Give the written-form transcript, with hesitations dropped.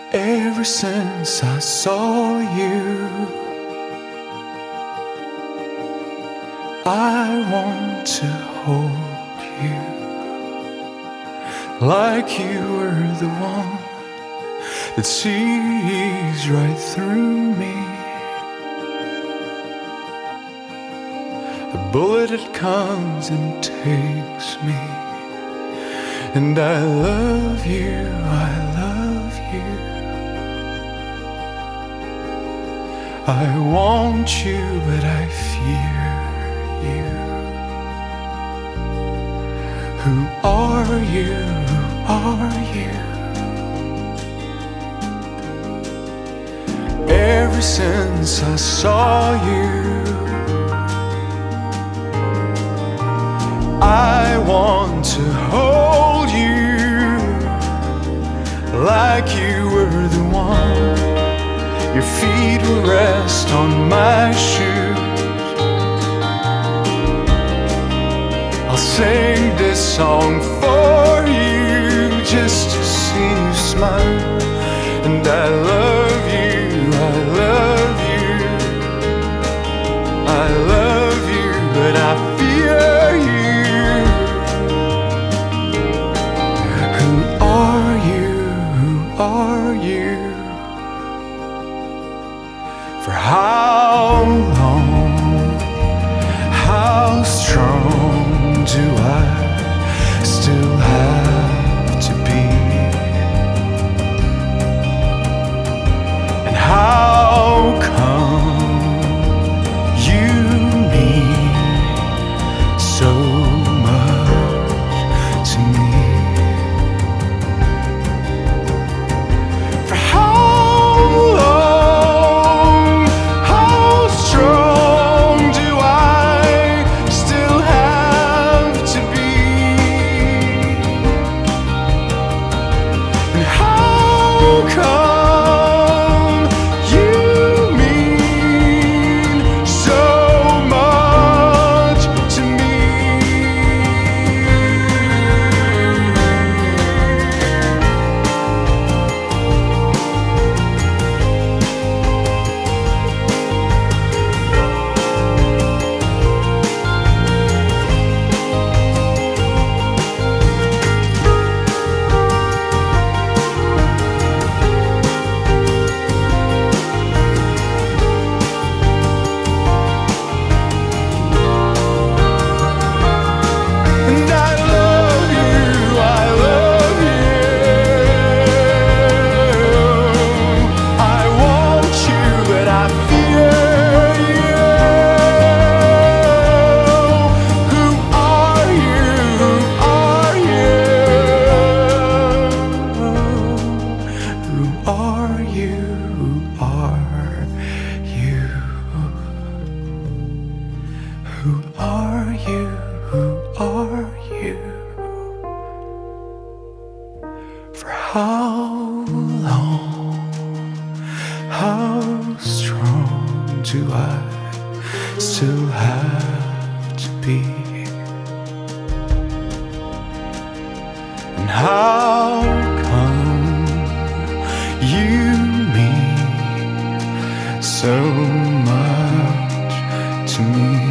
Ever since I saw you, I want to hold you like you were the one that sees right through me. A bullet that comes and takes me, and I love you, I love you. I want you, but I fear you. Who are you? Who are you? Ever since I saw you, I want to hold you like you were the one. Your feet will rest on my shoes. I'll sing this song for you just to see you smile. And I love you, I love you, I love you, but I fear you. Who are you? Who are you? For how long, how strong do I still have to be? And how come you mean so much to me? For how long, how strong do I still have to be? And how come you mean so much to me? And I love you, I love you. I want you, but I fear you. Who are you? Who are you? Who are you? Who are you? Who are you? Who are you? For how long, how strong do I still have to be? And how come you mean so much to me?